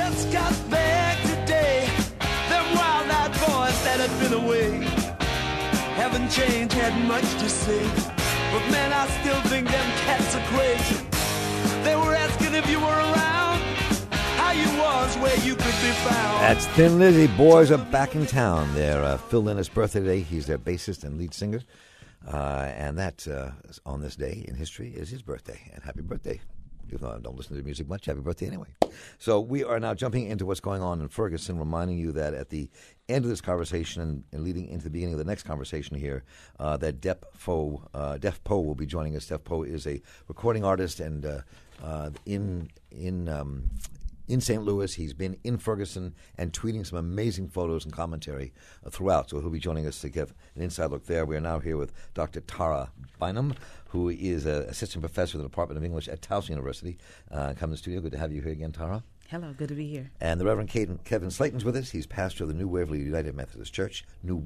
just got back today. Them wild-eyed boys that had been away haven't changed, hadn't much to say. But man, I still think them cats are crazy. They were asking if you were around, how you was, where you could be found. That's Thin Lizzy. Boys are back in town. They're Phil Lynnis' birthday today. He's their bassist and lead singer. And that, on this day in history, is his birthday. And happy birthday. Even though I don't listen to music much, happy birthday anyway. So we are now jumping into what's going on in Ferguson, reminding you that at the end of this conversation and leading into the beginning of the next conversation here, that Def Poe will be joining us. Def Poe is a recording artist and in St. Louis. He's been in Ferguson and tweeting some amazing photos and commentary throughout. So he'll be joining us to give an inside look there. We are now here with Dr. Tara Bynum, who is an assistant professor in the Department of English at Towson University. Come to the studio. Good to have you here again, Tara. Hello, good to be here. And the Reverend Kevin Slayton's with us. He's pastor of the New Waverly United Methodist Church,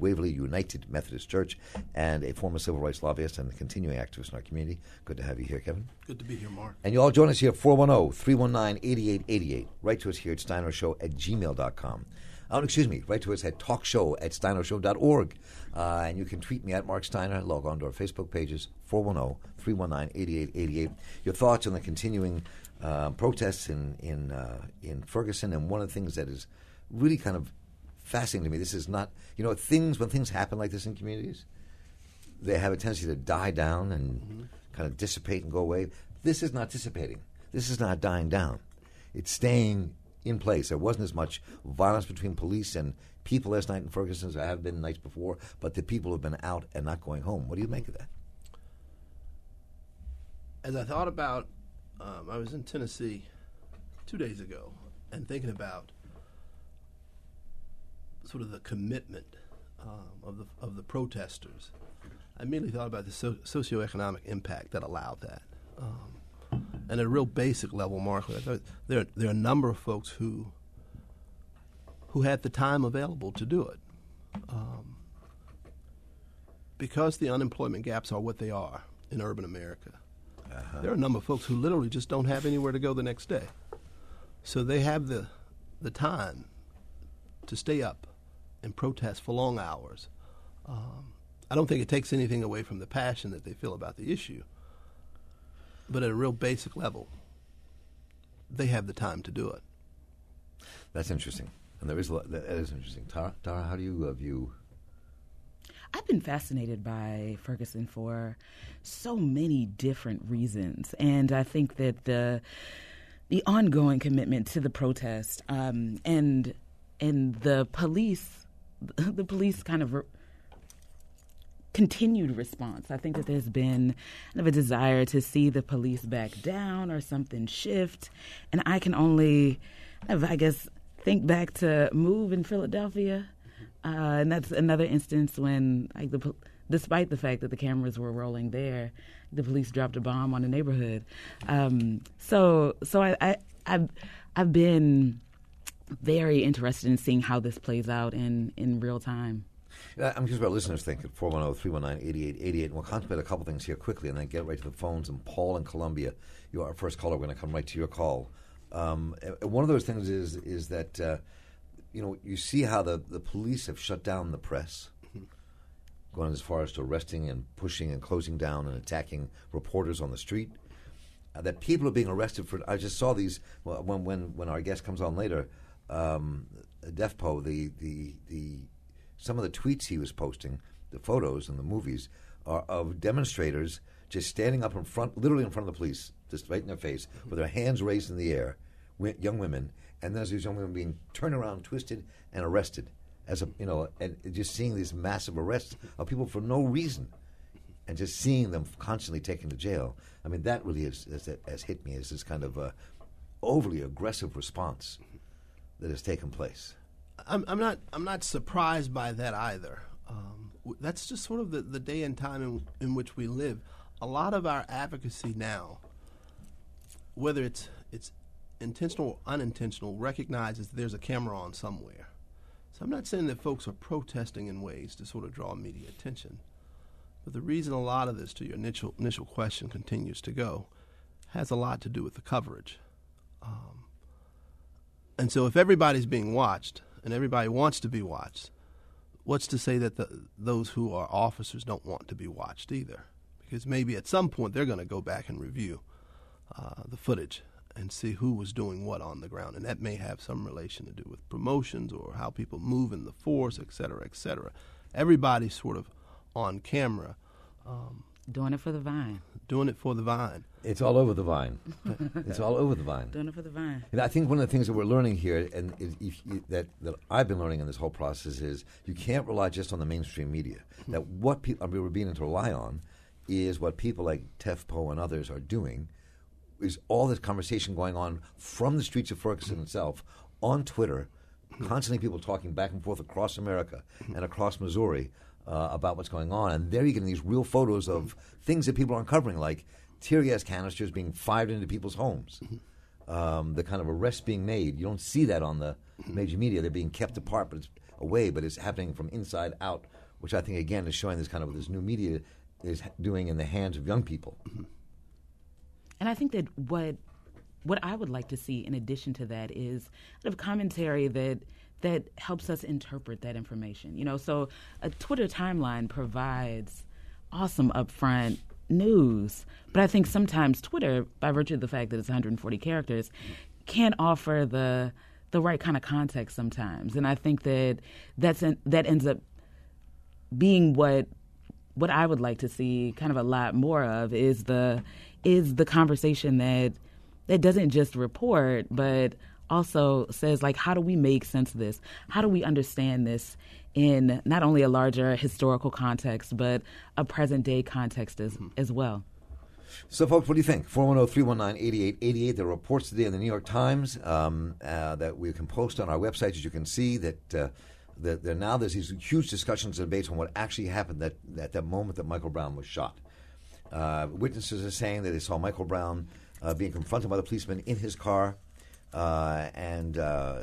and a former civil rights lobbyist and a continuing activist in our community. Good to have you here, Kevin. Good to be here, Mark. And you all join us here at 410-319-8888. Write to us here at steinershow@gmail.com. Write to us at talkshow@steinershow.org. And you can tweet me at Mark Steiner. Log on to our Facebook pages, 410-319-8888. Your thoughts on the continuing protests in Ferguson. And one of the things that is really kind of fascinating to me, this is not, when things happen like this in communities, they have a tendency to die down and kind of dissipate and go away. This is not dissipating. This is not dying down. It's staying in place. There wasn't as much violence between police and people last night in Ferguson as there have been nights before, but the people have been out and not going home. What do you make of that? As I thought about, I was in Tennessee 2 days ago and thinking about sort of the commitment of the protesters. I immediately thought about the socioeconomic impact that allowed that. And at a real basic level, Mark, I thought there are a number of folks who had the time available to do it. Because the unemployment gaps are what they are in urban America, there are a number of folks who literally just don't have anywhere to go the next day. So they have the time to stay up and protest for long hours. I don't think it takes anything away from the passion that they feel about the issue. But at a real basic level, they have the time to do it. That's interesting. And that is interesting. Tara, how do you view? I've been fascinated by Ferguson for so many different reasons. And I think that the ongoing commitment to the protest and the police kind of continued response. I think that there's been kind of a desire to see the police back down or something shift. And I can only, think back to Move in Philadelphia. And that's another instance when, despite the fact that the cameras were rolling there, the police dropped a bomb on the neighborhood. So I've been very interested in seeing how this plays out in real time. I'm curious about listeners think at 410-319-8888. And we'll contemplate a couple things here quickly and then get right to the phones. And Paul in Columbia, you are our first caller. We're going to come right to your call. One of those things is that, you see how the police have shut down the press, going as far as to arresting and pushing and closing down and attacking reporters on the street. That people are being arrested for. I just saw these when our guest comes on later. Def Poe, some of the tweets he was posting, the photos and the movies, are of demonstrators just standing up in front, literally in front of the police, just right in their face, with their hands raised in the air, young women, and then these young women being turned around, twisted, and arrested, and just seeing these massive arrests of people for no reason, and just seeing them constantly taken to jail. I mean, that really has hit me as this kind of overly aggressive response that has taken place. I'm not surprised by that either. That's just sort of the day and time in which we live. A lot of our advocacy now, whether it's intentional or unintentional, recognizes there's a camera on somewhere. So I'm not saying that folks are protesting in ways to sort of draw media attention. But the reason a lot of this, to your initial question, continues to go, has a lot to do with the coverage. And so if everybody's being watched and everybody wants to be watched, what's to say that those who are officers don't want to be watched either? Because maybe at some point they're going to go back and review the footage and see who was doing what on the ground. And that may have some relation to do with promotions or how people move in the force, et cetera, et cetera. Everybody's sort of on camera. Doing it for the Vine. Doing it for the Vine. It's all over the Vine. It's all over the Vine. Doing it for the Vine. And I think one of the things that we're learning here, and that I've been learning in this whole process, is you can't rely just on the mainstream media. That what we're beginning to rely on is what people like Tef Poe and others are doing, is all this conversation going on from the streets of Ferguson itself, on Twitter, constantly people talking back and forth across America and across Missouri about what's going on. And there you're getting these real photos of things that people are uncovering, like tear gas canisters being fired into people's homes, the kind of arrests being made. You don't see that on the major media. They're being kept apart, but it's away, but it's happening from inside out, which I think, again, is showing this kind of this new media is doing in the hands of young people. And I think that what I would like to see in addition to that is kind of commentary that helps us interpret that information. You know, so a Twitter timeline provides awesome upfront news, but I think sometimes Twitter, by virtue of the fact that it's 140 characters, can't offer the right kind of context sometimes. And I think that that ends up being what I would like to see kind of a lot more of is the conversation that doesn't just report, but also says, like, how do we make sense of this? How do we understand this in not only a larger historical context, but a present-day context as well? So, folks, what do you think? 410-319-8888. There are reports today in the New York Times that we can post on our website, as you can see, that now there's these huge discussions and debates on what actually happened at that moment that Michael Brown was shot. Witnesses are saying that they saw Michael Brown being confronted by the policeman in his car, and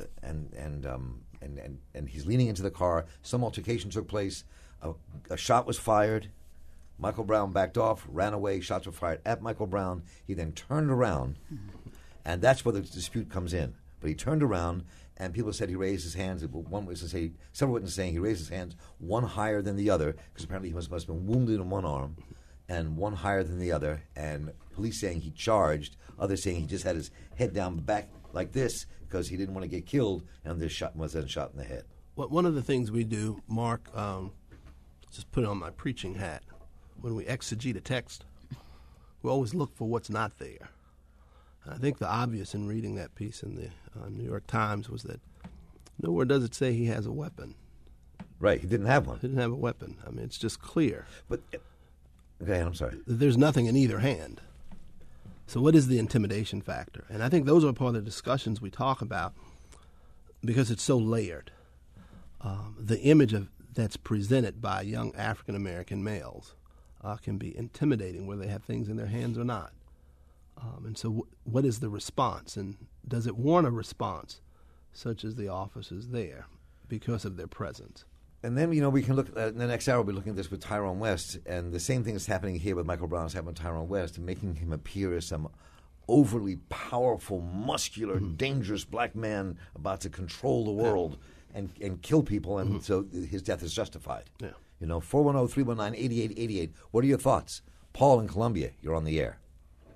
he's leaning into the car. Some altercation took place. A shot was fired. Michael Brown backed off, ran away. Shots were fired at Michael Brown. He then turned around, and that's where the dispute comes in. But he turned around, and people said he raised his hands. Several witnesses saying he raised his hands one higher than the other, because apparently he must have been wounded in one arm, and one higher than the other. And police saying he charged, others saying he just had his head down back like this because he didn't want to get killed, and this shot was then shot in the head. Well, one of the things we do, Mark, just put it on my preaching hat, when we exegete a text, we always look for what's not there. And I think the obvious in reading that piece in the New York Times was that nowhere does it say he has a weapon. Right, he didn't have one. He didn't have a weapon. I mean, it's just clear. But, okay, I'm sorry. There's nothing in either hand. So what is the intimidation factor? And I think those are part of the discussions we talk about because it's so layered. The image that's presented by young African-American males can be intimidating, whether they have things in their hands or not. And so what is the response? And does it warrant a response such as the officers there because of their presence? And then, we can look in the next hour, we'll be looking at this with Tyrone West, and the same thing is happening here with Michael Brown is happening with Tyrone West, and making him appear as some overly powerful, muscular, dangerous black man about to control the world and kill people, and so his death is justified. Yeah. 410-319-8888. What are your thoughts? Paul in Columbia, you're on the air.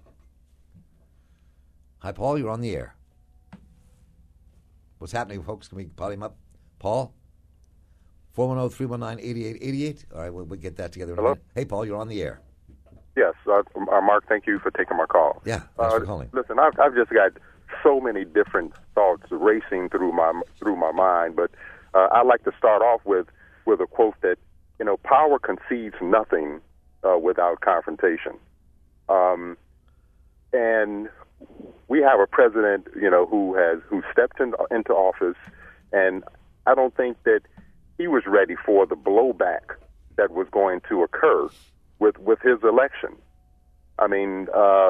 Hi, Paul, you're on the air. What's happening, folks? Can we pot him up? Paul? 410-319-8888. All right, we'll get that together in a minute. Hey, Paul, you're on the air. Yes, Mark, thank you for taking my call. Yeah, thanks for calling. Listen, I've just got so many different thoughts racing through my mind, but I'd like to start off with a quote that, power concedes nothing without confrontation. And we have a president, who stepped into office, and I don't think that he was ready for the blowback that was going to occur with his election. I mean,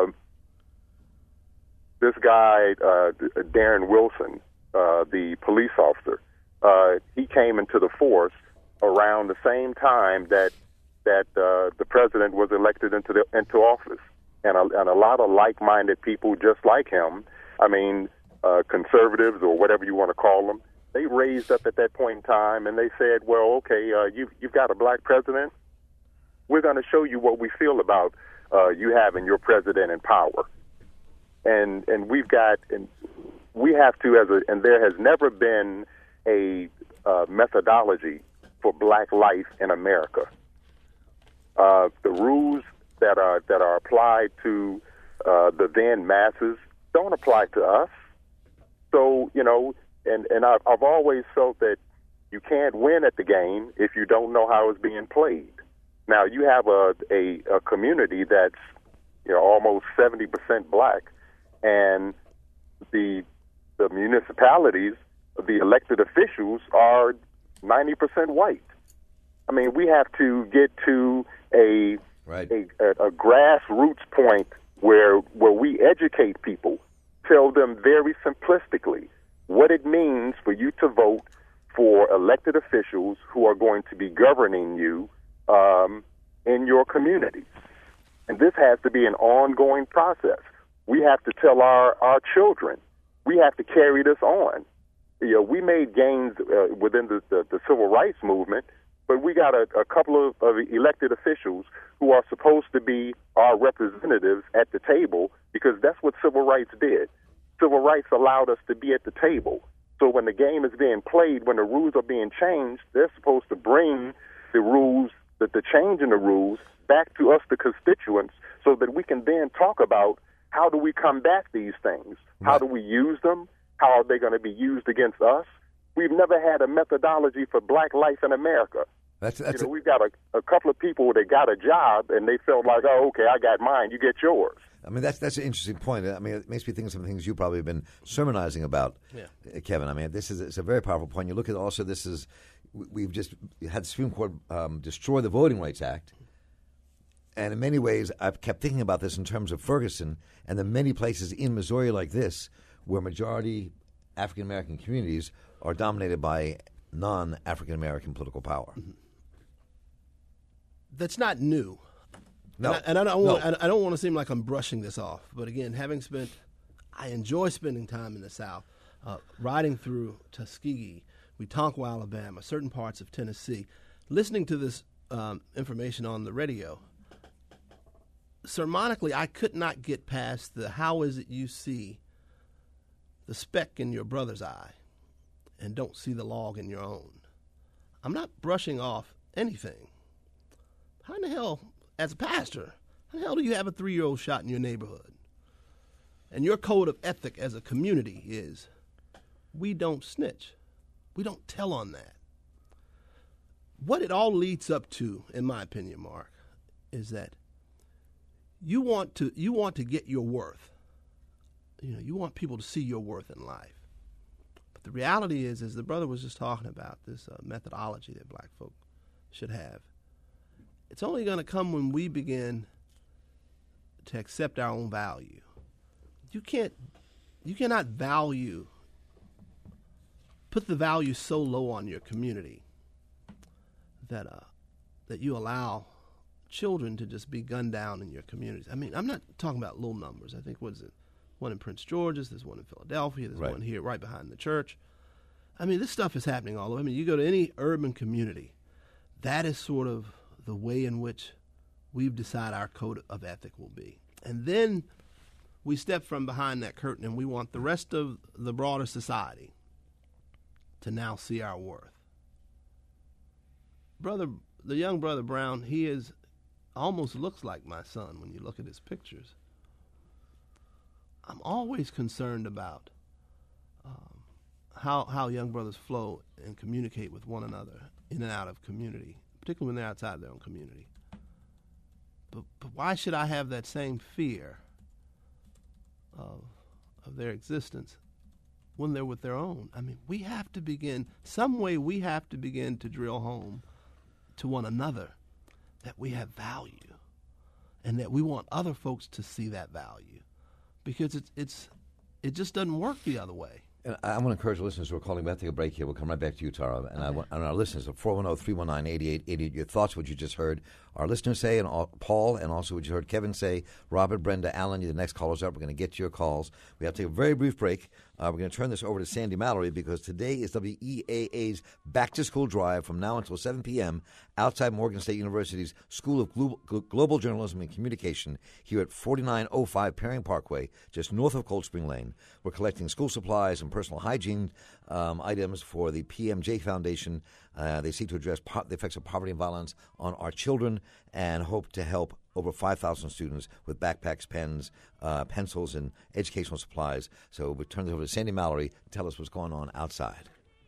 this guy, Darren Wilson, the police officer, he came into the force around the same time that the president was elected into office, and a lot of like-minded people just like him. I mean, conservatives or whatever you want to call them, they raised up at that point in time and they said, well, okay, you've got a black president. We're going to show you what we feel about you having your president in power. And we have to, and there has never been a methodology for black life in America. The rules that are applied to the then masses don't apply to us. So, and I've always felt that you can't win at the game if you don't know how it's being played. Now, you have a community that's almost 70% black, and the municipalities, the elected officials are 90% white. I mean, we have to get to a grassroots point where we educate people, tell them very simplistically what it means for you to vote for elected officials who are going to be governing you in your communities. And this has to be an ongoing process. We have to tell our children. We have to carry this on. We made gains within the civil rights movement, but we got a couple of elected officials who are supposed to be our representatives at the table, because that's what civil rights did. Civil rights allowed us to be at the table. So when the game is being played, when the rules are being changed, they're supposed to bring the rules, the change in the rules, back to us, the constituents, so that we can then talk about how do we combat these things? How do we use them? How are they going to be used against us? We've never had a methodology for black life in America. We've got a couple of people that got a job and they felt like, oh, okay, I got mine, you get yours. I mean, that's an interesting point. I mean, it makes me think of some things you probably have been sermonizing about, Kevin. I mean, it's a very powerful point. You look at also we've just had the Supreme Court destroy the Voting Rights Act. And in many ways, I've kept thinking about this in terms of Ferguson and the many places in Missouri like this where majority African-American communities are dominated by non-African-American political power. That's not new. No. And I don't want to seem like I'm brushing this off. But again, I enjoy spending time in the South, riding through Tuskegee, Wetumpka, Alabama, certain parts of Tennessee, listening to this information on the radio. Sermonically, I could not get past the how is it you see the speck in your brother's eye and don't see the log in your own. I'm not brushing off anything. How in the hell, as a pastor, how the hell do you have a 3-year-old shot in your neighborhood? And your code of ethic as a community is we don't snitch. We don't tell on that. What it all leads up to, in my opinion, Mark, is that you want to get your worth. You want people to see your worth in life. But the reality is, as the brother was just talking about, this methodology that black folk should have, it's only going to come when we begin to accept our own value. You cannot put the value so low on your community that you allow children to just be gunned down in your communities. I mean, I'm not talking about little numbers. I think, one in Prince George's, there's one in Philadelphia, there's one here right behind the church. I mean, this stuff is happening all over. I mean, you go to any urban community, that is sort of the way in which we've decided our code of ethic will be. And then we step from behind that curtain and we want the rest of the broader society to now see our worth. The young brother Brown, he almost looks like my son when you look at his pictures. I'm always concerned about how young brothers flow and communicate with one another in and out of community, particularly when they're outside their own community. But why should I have that same fear of their existence when they're with their own? I mean, we have to begin to drill home to one another that we have value and that we want other folks to see that value, because it just doesn't work the other way. And I want to encourage listeners who are calling back. Take a break here. We'll come right back to you, Tara. And and our listeners at 410-319-8888. Your thoughts, what you just heard our listeners say, and Paul, and also what you heard Kevin say, Robert, Brenda, Alan, you're the next callers up. We're going to get to your calls. We have to take a very brief break. We're going to turn this over to Sandy Mallory because today is WEAA's back-to-school drive from now until 7 p.m. outside Morgan State University's School of Global Journalism and Communication here at 4905 Perring Parkway, just north of Cold Spring Lane. We're collecting school supplies and personal hygiene items for the PMJ Foundation. They seek to address the effects of poverty and violence on our children and hope to help over 5,000 students with backpacks, pens, pencils, and educational supplies. So we turn it over to Sandy Mallory to tell us what's going on outside.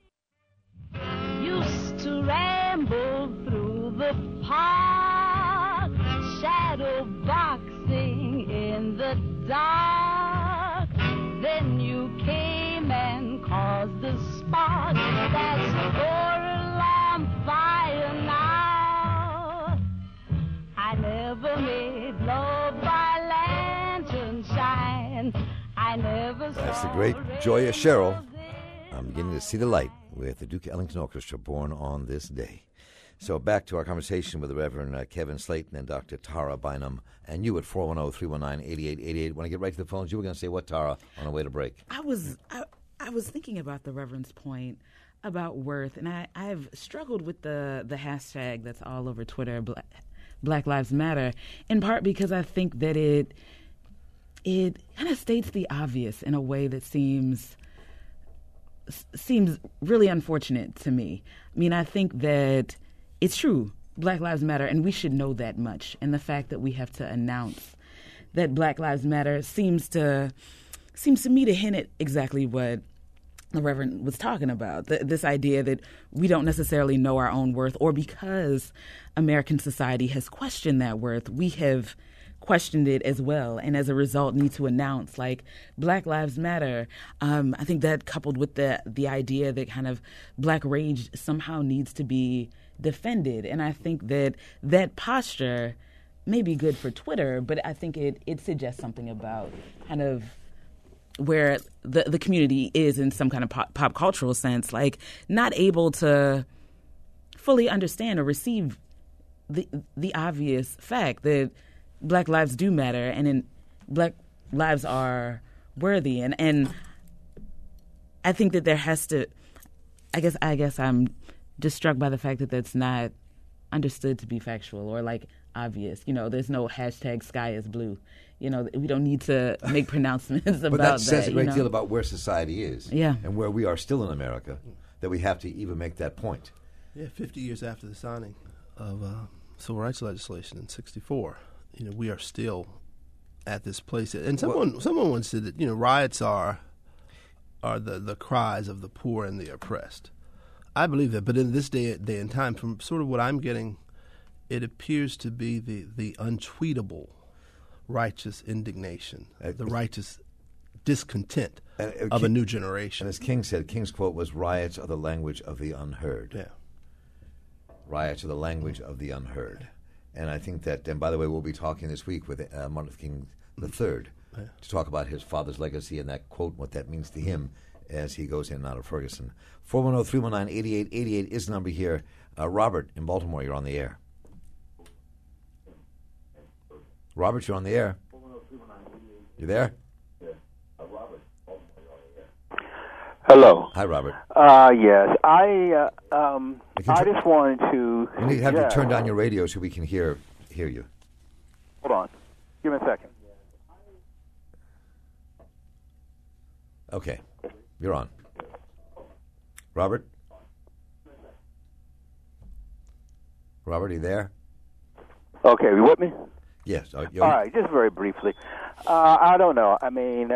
Used to ramble through the park, shadow boxing in the dark. Then you came and caused the spark that's squirrel on fire now. I never made love by lantern shine. I never That's the saw great Joya red Sherrill. roses. I'm beginning to see the light with the Duke Ellington Orchestra, born on this day. So back to our conversation with the Reverend Kevin Slayton and Dr. Tara Bynum, and you at 410-319-8888. When I get right to the phones, you were going to say what, Tara, on the way to break? I was thinking about the Reverend's point about worth, and I've struggled with the hashtag that's all over Twitter, Black Lives Matter, in part because I think that it kind of states the obvious in a way that seems really unfortunate to me. I mean, I think that it's true, Black Lives Matter, and we should know that much. And the fact that we have to announce that Black Lives Matter seems to me to hint at exactly what the Reverend was talking about, this idea that we don't necessarily know our own worth, or because American society has questioned that worth, we have questioned it as well, and as a result need to announce, like, Black Lives Matter. I think that, coupled with the idea that kind of Black rage somehow needs to be defended, and I think that posture may be good for Twitter, but I think it suggests something about kind of where the community is in some kind of pop cultural sense, like not able to fully understand or receive the obvious fact that Black lives do matter, and Black lives are worthy, and I think that there has to. I guess I'm just struck by the fact that that's not understood to be factual or like obvious. You know, there's no hashtag sky is blue. You know, we don't need to make pronouncements about that. But that says a great deal about where society is, yeah, and where we are still in America, that we have to even make that point. Yeah, 50 years after the signing of civil rights legislation in '64. You know, we are still at this place. And someone once said that, you know, riots are the cries of the poor and the oppressed. I believe that, but in this day and time, from sort of what I'm getting, it appears to be the untweetable righteous indignation, the righteous discontent of a new generation. And as King said, King's quote was, "Riots are the language of the unheard." Yeah. Riots are the language of the unheard. And I think that, and by the way, we'll be talking this week with Martin Luther King III to talk about his father's legacy and that quote, what that means to him as he goes in and out of Ferguson. 410-319-8888 is the number here. Robert in Baltimore, you're on the air. Robert, you're on the air. You there? Hello. Hi, Robert. Yes, I just wanted to. You need to have you turn down your radio so we can hear you. Hold on. Give me a second. Okay, you're on. Robert? Robert, are you there? Okay, you with me? Yes. All right, just very briefly. I don't know. I mean,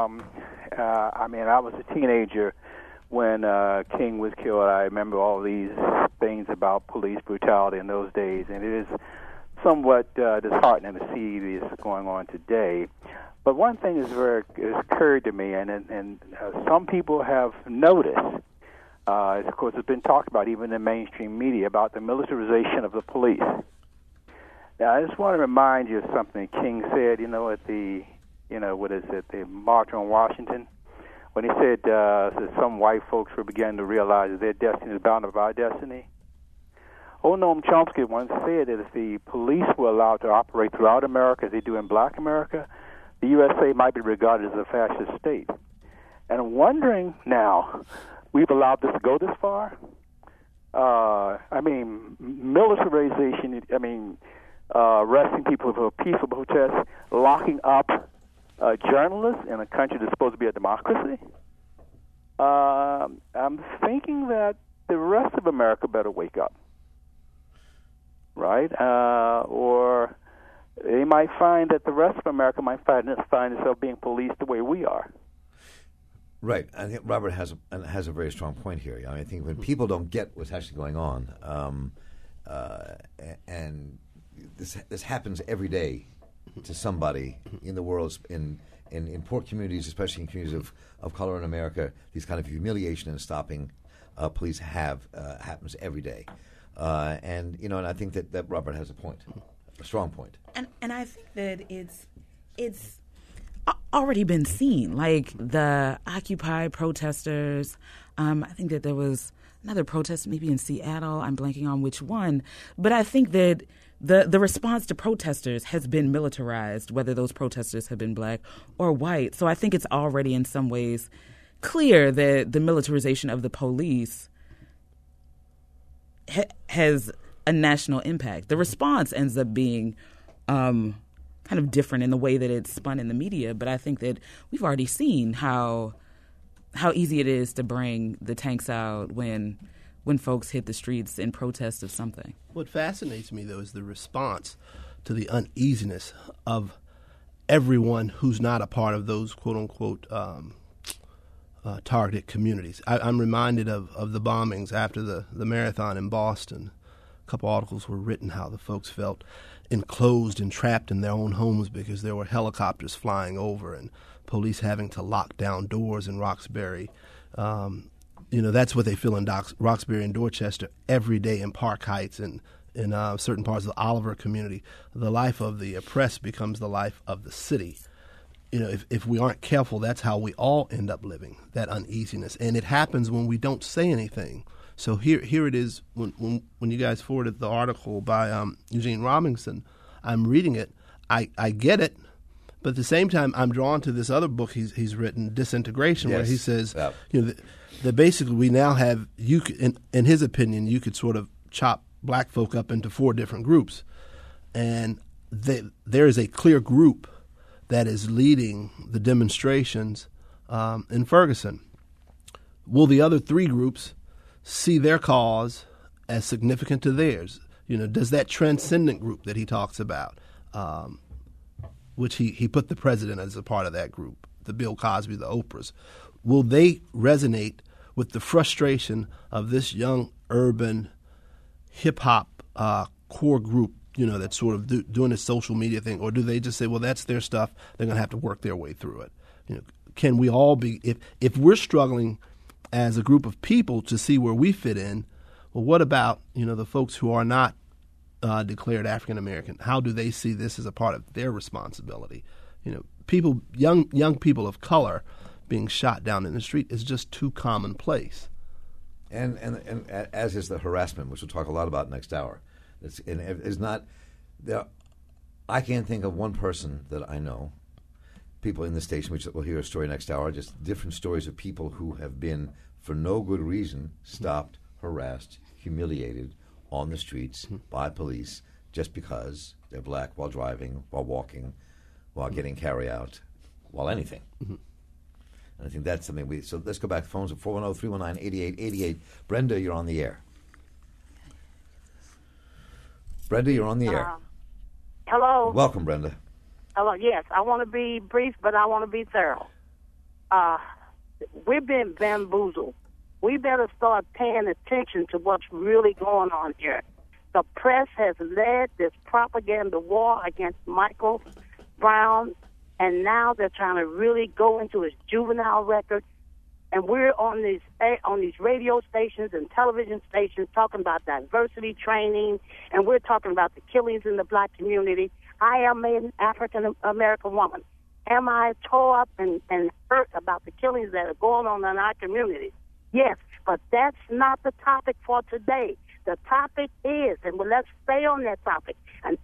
I was a teenager when King was killed. I remember all these things about police brutality in those days, and it is somewhat disheartening to see this going on today. But one thing has occurred to me, and some people have noticed. Of course, it's been talked about even in mainstream media about the militarization of the police. Now, I just want to remind you of something King said, at the, the March on Washington, when he said that some white folks were beginning to realize that their destiny is bound up our destiny. Noam Chomsky once said that if the police were allowed to operate throughout America as they do in Black America, the USA might be regarded as a fascist state. And I'm wondering now, we've allowed this to go this far? I mean, militarization, arresting people for peaceful protests, locking up journalists in a country that's supposed to be a democracy. I'm thinking that the rest of America better wake up, right? Or they might find that the rest of America might find itself being policed the way we are. Right. I think Robert has a very strong point here. I think when people don't get what's actually going on, and this happens every day to somebody in the world, in poor communities, especially in communities of color in America, these kind of humiliation and stopping police happens every day. And I think that Robert has a strong point. And I think that it's already been seen, like the Occupy protesters. I think that there was another protest maybe in Seattle. I'm blanking on which one. But I think that the response to protesters has been militarized, whether those protesters have been black or white. So I think it's already in some ways clear that the militarization of the police has a national impact. The response ends up being kind of different in the way that it's spun in the media, but I think that we've already seen how easy it is to bring the tanks out when folks hit the streets in protest of something. What fascinates me, though, is the response to the uneasiness of everyone who's not a part of those quote-unquote targeted communities. I'm reminded of the bombings after the marathon in Boston. A couple articles were written how the folks felt enclosed and trapped in their own homes because there were helicopters flying over and police having to lock down doors in Roxbury. That's what they feel in Roxbury and Dorchester every day, in Park Heights and in certain parts of the Oliver community. The life of the oppressed becomes the life of the city. If we aren't careful, that's how we all end up living, that uneasiness. And it happens when we don't say anything. So here it is when you guys forwarded the article by Eugene Robinson. I'm reading it. I get it. But at the same time, I'm drawn to this other book he's written, Disintegration, yes. where he says, that basically we now have, in his opinion, you could sort of chop black folk up into 4 different groups. And there is a clear group that is leading the demonstrations in Ferguson. Will the other 3 groups see their cause as significant to theirs? Does that transcendent group that he talks about, which he put the president as a part of that group, the Bill Cosby, the Oprahs, will they resonate with the frustration of this young urban hip-hop core group, that's sort of doing this social media thing? Or do they just say, well, that's their stuff, they're going to have to work their way through it? Can we all be, if we're struggling as a group of people to see where we fit in, well, what about, the folks who are not declared African American? How do they see this as a part of their responsibility? People, young people of color being shot down in the street is just too commonplace. And as is the harassment, which we'll talk a lot about next hour. It's not there. I can't think of one person that I know, people in the station, which we'll hear a story next hour, just different stories of people who have been, for no good reason, stopped, harassed, humiliated on the streets by police just because they're black, while driving, while walking, while getting carry-out, while anything. And I think that's something so let's go back to phones at 410-319-8888. Brenda, you're on the air. Brenda, you're on the air. Hello. Welcome, Brenda. Hello. Yes, I want to be brief, but I want to be thorough. We've been bamboozled. We better start paying attention to what's really going on here. The press has led this propaganda war against Michael Brown, and now they're trying to really go into his juvenile record. And we're on these radio stations and television stations talking about diversity training, and we're talking about the killings in the black community. I am an African-American woman. Am I tore up and hurt about the killings that are going on in our community? Yes, but that's not the topic for today. The topic is, and let's stay on that topic, an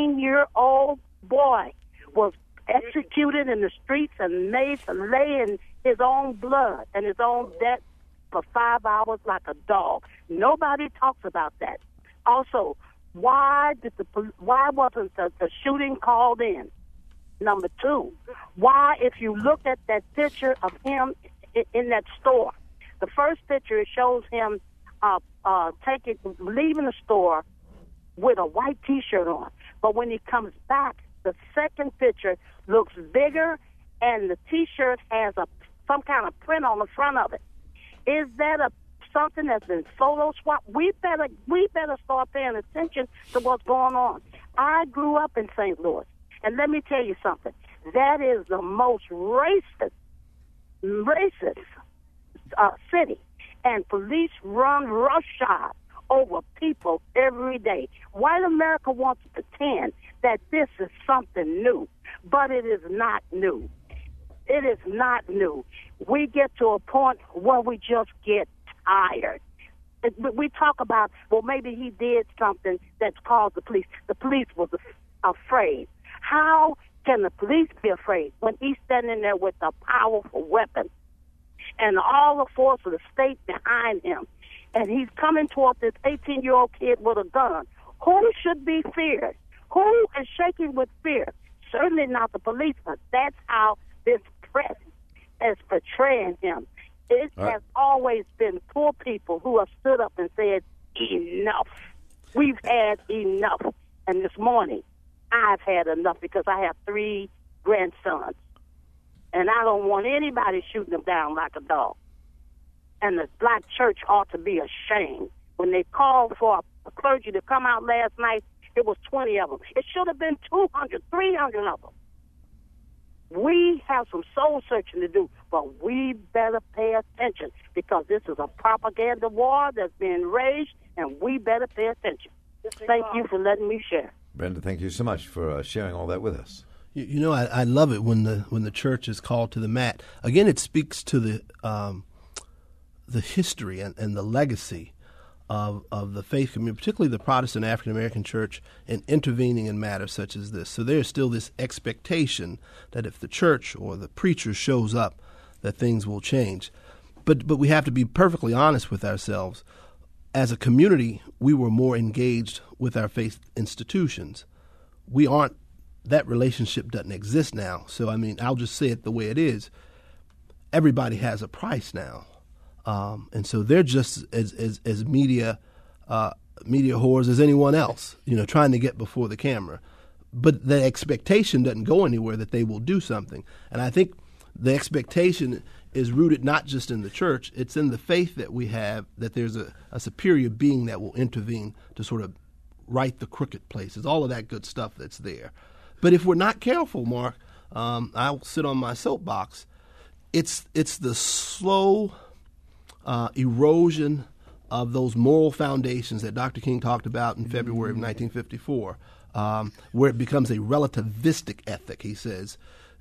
18-year-old boy was executed in the streets and made to lay his own blood and his own death for 5 hours like a dog. Nobody talks about that. Also, why wasn't the shooting called in? Number two, why, if you look at that picture of him in that store, the first picture, it shows him leaving the store with a white T-shirt on. But when he comes back, the second picture looks bigger, and the T-shirt has some kind of print on the front of it. Is that something that's been photo swapped? We better start paying attention to what's going on. I grew up in St. Louis, and let me tell you something. That is the most racist city, and police run roughshod over people every day. White America wants to pretend that this is something new, but it is not new. It is not new. We get to a point where we just get tired. We talk about, well, maybe he did something that's caused the police. The police was afraid. How can the police be afraid when he's standing there with a powerful weapon and all the force of the state behind him, and he's coming toward this 18-year-old kid with a gun? Who should be feared? Who is shaking with fear? Certainly not the police, but that's how this press is portraying him. It has always been poor people who have stood up and said, enough. We've had enough. And this morning, I've had enough because I have 3 grandsons. And I don't want anybody shooting them down like a dog. And the black church ought to be ashamed. When they called for a clergy to come out last night, it was 20 of them. It should have been 200, 300 of them. We have some soul searching to do, but we better pay attention because this is a propaganda war that's being waged, and we better pay attention. Thank you for letting me share. Brenda, thank you so much for sharing all that with us. You know, I love it when the church is called to the mat. Again, it speaks to the history and the legacy of the faith community, particularly the Protestant African American church, in intervening in matters such as this. So there's still this expectation that if the church or the preacher shows up, that things will change. But we have to be perfectly honest with ourselves. As a community, we were more engaged with our faith institutions. We aren't. That relationship doesn't exist now. So, I mean, I'll just say it the way it is. Everybody has a price now. And so they're just as media whores as anyone else, you know, trying to get before the camera. But the expectation doesn't go anywhere that they will do something. And I think the expectation is rooted not just in the church, it's in the faith that we have, that there's a superior being that will intervene to sort of right the crooked places, all of that good stuff that's there. But if we're not careful, Mark, I'll sit on my soapbox, it's the slow erosion of those moral foundations that Dr. King talked about in February of 1954, where it becomes a relativistic ethic. He says,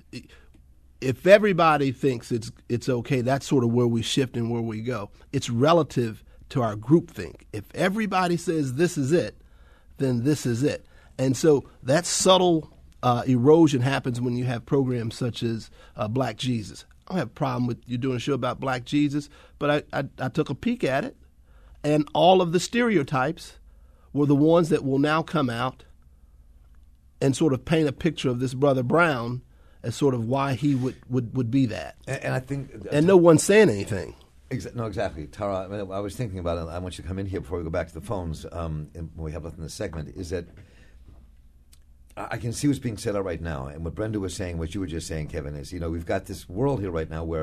if everybody thinks it's okay, that's sort of where we shift and where we go. It's relative to our groupthink. If everybody says this is it, then this is it. And so that subtle erosion happens when you have programs such as Black Jesus. I don't have a problem with you doing a show about Black Jesus, but I took a peek at it, and all of the stereotypes were the ones that will now come out and sort of paint a picture of this Brother Brown as sort of why he would be that. And I think... and no one's saying anything. No, exactly. Tara, I was thinking about it. I want you to come in here before we go back to the phones when we have left in this segment, is that I can see what's being said out right now, and what Brenda was saying, what you were just saying, Kevin, is, you know, we've got this world here right now where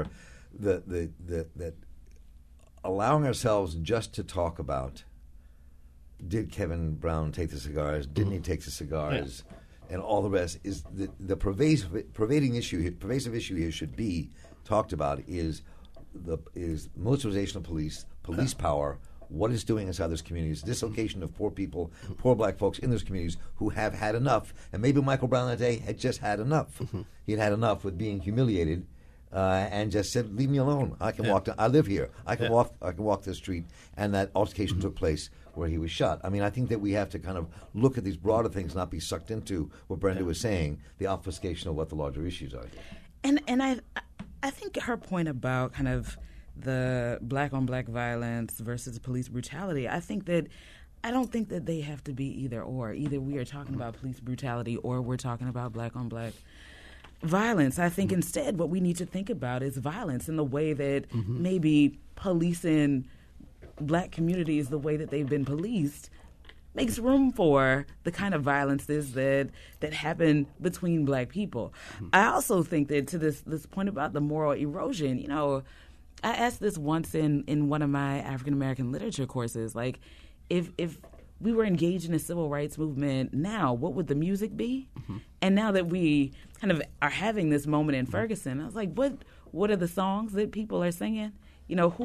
that allowing ourselves just to talk about, did Kevin Brown take the cigars, didn't he take the cigars, and all the rest, is the pervasive issue here should be talked about is militarization of police power, what it's doing inside those communities, dislocation of poor people, poor black folks in those communities who have had enough. And maybe Michael Brown that day had just had enough. He had had enough with being humiliated and just said, leave me alone. I can walk. I live here. I can walk this street. And that altercation took place where he was shot. I mean, I think that we have to kind of look at these broader things, not be sucked into what Brenda was saying, the obfuscation of what the larger issues are. And I I think her point about kind of the black-on-black violence versus police brutality, I don't think that they have to be either or. Either we are talking about police brutality or we're talking about black-on-black violence. I think instead what we need to think about is violence in the way that maybe policing black communities the way that they've been policed makes room for the kind of violences that happen between black people. I also think that to this point about the moral erosion, you know, I asked this once in one of my African American literature courses, like if we were engaged in a civil rights movement now, what would the music be? And now that we kind of are having this moment in Ferguson, I was like, what are the songs that people are singing? You know,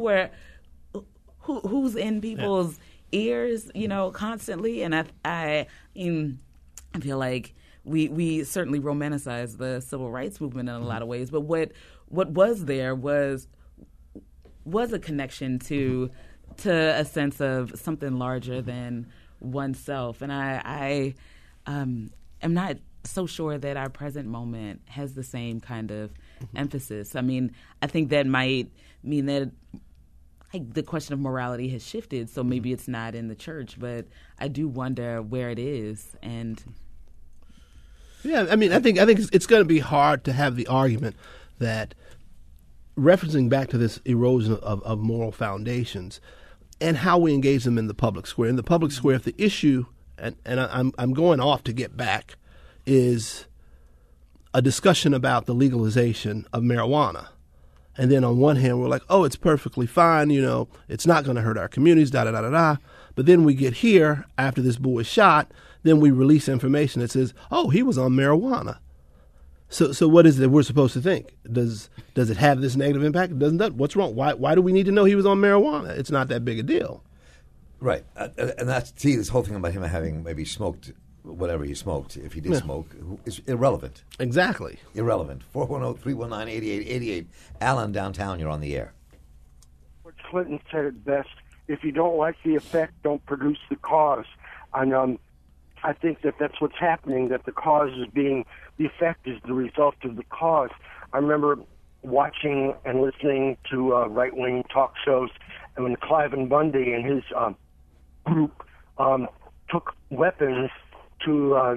who's in people's ears, you know, constantly? And I feel like we certainly romanticize the civil rights movement in a lot of ways, but what was there was a connection to a sense of something larger than oneself. And I am not so sure that our present moment has the same kind of emphasis. I mean, I think that might mean that the question of morality has shifted, so maybe it's not in the church, but I do wonder where it is. And yeah, I mean, I think it's going to be hard to have the argument that, referencing back to this erosion of moral foundations and how we engage them in the public square. In the public square, if the issue, and I'm going off to get back, is a discussion about the legalization of marijuana. And then on one hand, we're like, oh, it's perfectly fine, you know, it's not going to hurt our communities, da-da-da-da-da. But then we get here, after this boy is shot, then we release information that says, oh, he was on marijuana. So what is it that we're supposed to think? Does it have this negative impact? Doesn't that? What's wrong? Why do we need to know he was on marijuana? It's not that big a deal. Right. And that's, see, this whole thing about him having maybe smoked whatever he smoked, if he did smoke, is irrelevant. Exactly. Irrelevant. 410-319-8888. Alan, downtown, you're on the air. George Clinton said it best. If you don't like the effect, don't produce the cause. And I think that that's what's happening, that the cause is being, the effect is the result of the cause. I remember watching and listening to right-wing talk shows, and when Cliven Bundy and his group took weapons to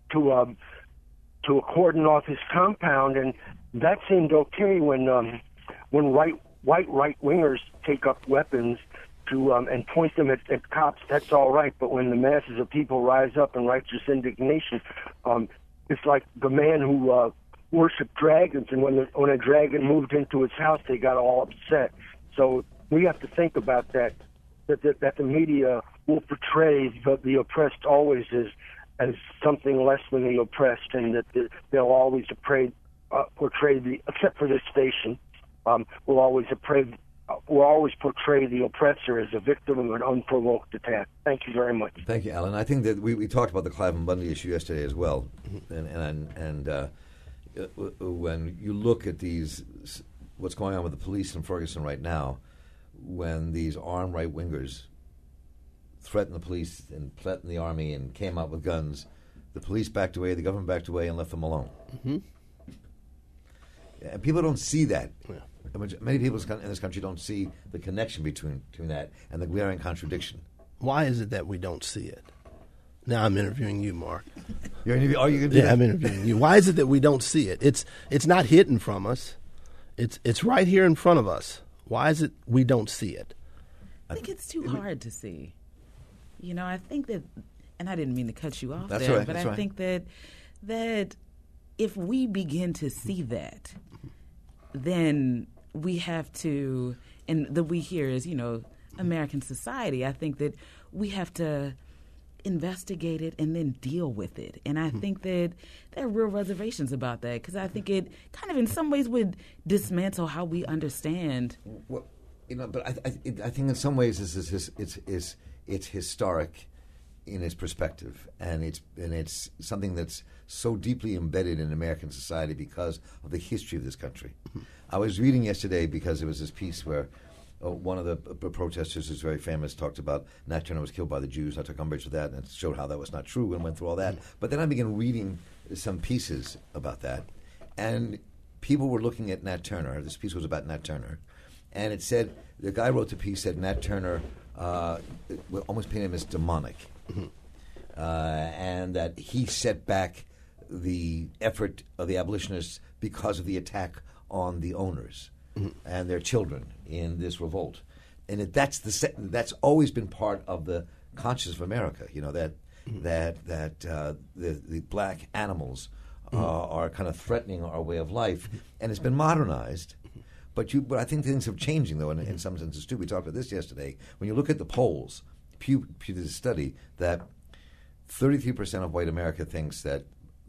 cordon off his compound, and that seemed okay when white right-wingers take up weapons to and point them at cops. That's all right, but when the masses of people rise up in righteous indignation, it's like the man who worshipped dragons, and when a dragon moved into his house, they got all upset. So we have to think about that the media will portray the oppressed always as something less than the oppressed, and that they'll always portray except for this station, will always portray the oppressor as a victim of an unprovoked attack. Thank you very much. Thank you, Alan. I think that we talked about the Cliven Bundy issue yesterday as well, and when you look at what's going on with the police in Ferguson right now, when these armed right-wingers threatened the police and threatened the army and came out with guns, the police backed away, the government backed away and left them alone. And people don't see that. Yeah. Many people in this country don't see the connection between that and the glaring contradiction. Why is it that we don't see it? Now I'm interviewing you, Mark. Are you going to do that? I'm interviewing you. Why is it that we don't see it? It's not hidden from us. It's right here in front of us. Why is it we don't see it? I think it's too hard to see. You know, I think that, and I didn't mean to cut you off that's there, right, but I think that if we begin to see that, then we have to, and the we here is, you know, American society. I think that we have to investigate it and then deal with it. And I think that there are real reservations about that, because I think it kind of in some ways would dismantle how we understand. Well, you know, but I think in some ways it's historic in its perspective, and it's something that's so deeply embedded in American society because of the history of this country. I was reading yesterday, because there was this piece where one of the protesters who's very famous talked about Nat Turner was killed by the Jews. I took umbrage with that and showed how that was not true and went through all that. But then I began reading some pieces about that, and people were looking at Nat Turner. This piece was about Nat Turner. And it said, the guy wrote the piece, said Nat Turner almost painted him as demonic. And that he set back the effort of the abolitionists because of the attack on the owners and their children in this revolt. And that's always been part of the consciousness of America, that the black animals are kind of threatening our way of life. And it's been modernized. But I think things are changing, though, in some senses, too. We talked about this yesterday. When you look at the polls, Pew did a study that 33% of white America thinks that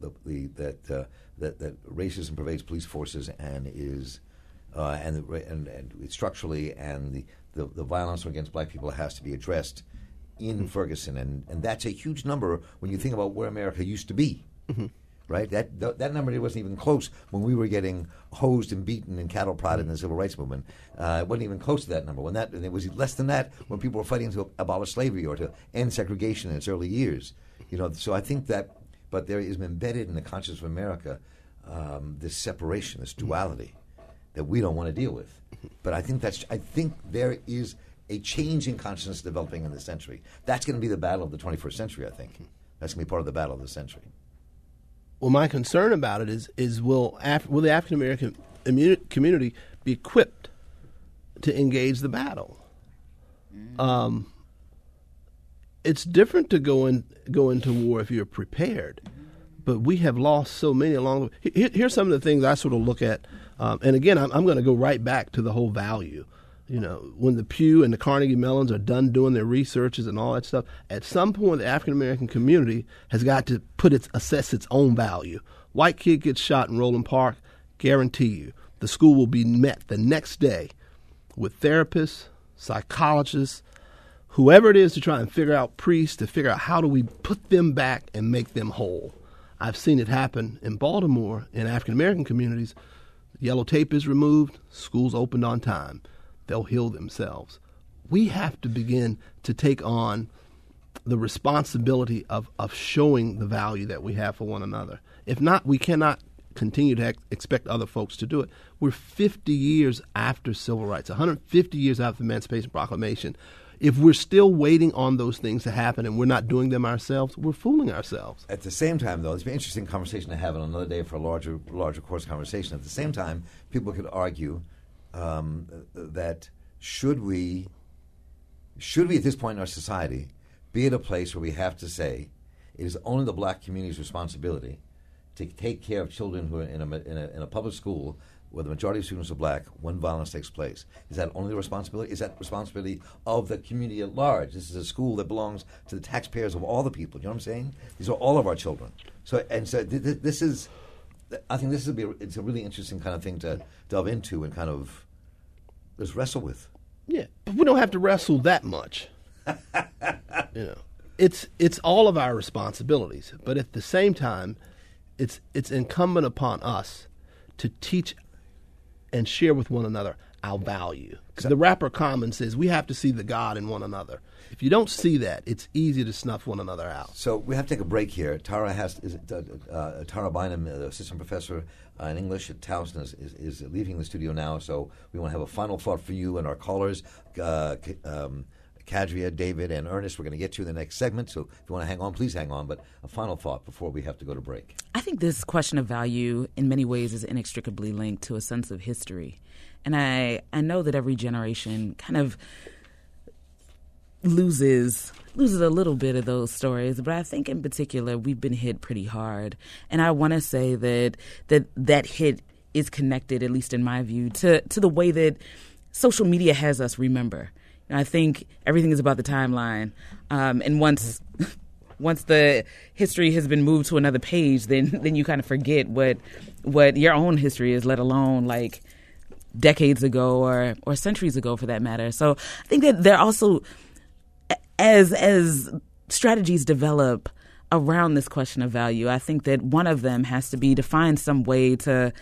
that racism pervades police forces and is and structurally, and the violence against black people has to be addressed in Ferguson, and that's a huge number when you think about where America used to be. Right, that number wasn't even close when we were getting hosed and beaten and cattle prodded in the civil rights movement. It wasn't even close to that number. And it was less than that when people were fighting to abolish slavery or to end segregation in its early years. So I think that, but there is embedded in the consciousness of America this separation, this duality that we don't want to deal with. But I think there is a change in consciousness developing in this century. That's going to be the battle of the 21st century. I think that's going to be part of the battle of the century. Well, my concern about it is will the African American community be equipped to engage the battle? It's different to go into war if you're prepared, but we have lost so many along the way. Here's some of the things I sort of look at, and again, I'm going to go right back to the whole value. When the Pew and the Carnegie Mellons are done doing their researches and all that stuff, at some point the African American community has got to assess its own value. White kid gets shot in Roland Park, guarantee you, the school will be met the next day with therapists, psychologists, whoever it is to try and figure out priests, to figure out how do we put them back and make them whole. I've seen it happen in Baltimore in African American communities. Yellow tape is removed, schools opened on time. They'll heal themselves. We have to begin to take on the responsibility of showing the value that we have for one another. If not, we cannot continue to expect other folks to do it. We're 50 years after civil rights, 150 years after the Emancipation Proclamation. If we're still waiting on those things to happen and we're not doing them ourselves, we're fooling ourselves. At the same time, though, it's an interesting conversation to have on another day for a larger course conversation. At the same time, people could argue that should we at this point in our society be at a place where we have to say it is only the black community's responsibility to take care of children who are in a public school where the majority of students are black when violence takes place? Is that only the responsibility? Is that responsibility of the community at large? This is a school that belongs to the taxpayers of all the people. You know what I'm saying? These are all of our children. This is, I think this it's a really interesting kind of thing to delve into and kind of just wrestle with. Yeah, but we don't have to wrestle that much. It's all of our responsibilities, but at the same time, it's incumbent upon us to teach and share with one another our value. The rapper Common says we have to see the God in one another. If you don't see that, it's easy to snuff one another out. So we have to take a break here. Tara Bynum, assistant professor in English at Towson, is leaving the studio now. So we want to have a final thought for you and our callers, Kadria, David, and Ernest. We're going to get to in the next segment. So if you want to hang on, please hang on. But a final thought before we have to go to break. I think this question of value in many ways is inextricably linked to a sense of history. And I know that every generation kind of loses a little bit of those stories, but I think in particular we've been hit pretty hard. And I want to say that hit is connected, at least in my view, to the way that social media has us remember. I think everything is about the timeline, and once the history has been moved to another page, then you kind of forget what your own history is, let alone like decades ago or centuries ago, for that matter. So I think that there also, as strategies develop around this question of value, I think that one of them has to be to find some way to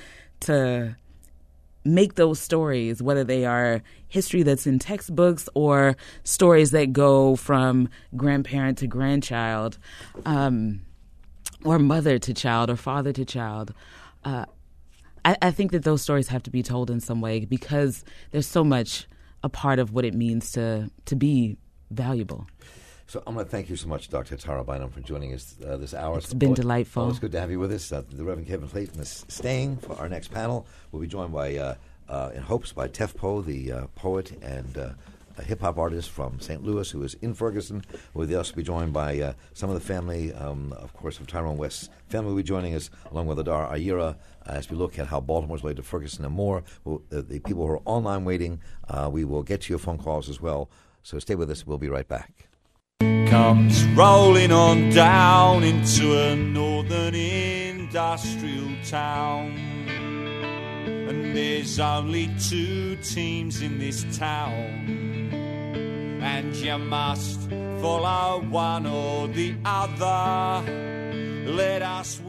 make those stories, whether they are history that's in textbooks or stories that go from grandparent to grandchild, or mother to child or father to child, I think that those stories have to be told in some way because there's so much a part of what it means to be valuable. So I'm going to thank you so much, Dr. Tara Bynum, for joining us this hour. It's been delightful. Well, it's good to have you with us. The Reverend Kevin Clayton is staying for our next panel. We'll be joined by, in hopes, by Tef Poe, the poet and a hip-hop artist from St. Louis who is in Ferguson. We'll also be joined by some of the family, of course, of Tyrone West's family will be joining us, along with Adar Ayira, as we look at how Baltimore's related to Ferguson and more. The people who are online waiting, we will get to your phone calls as well. So stay with us. We'll be right back. Comes rolling on down into a northern industrial town, and there's only 2 teams in this town, and you must follow one or the other. Let us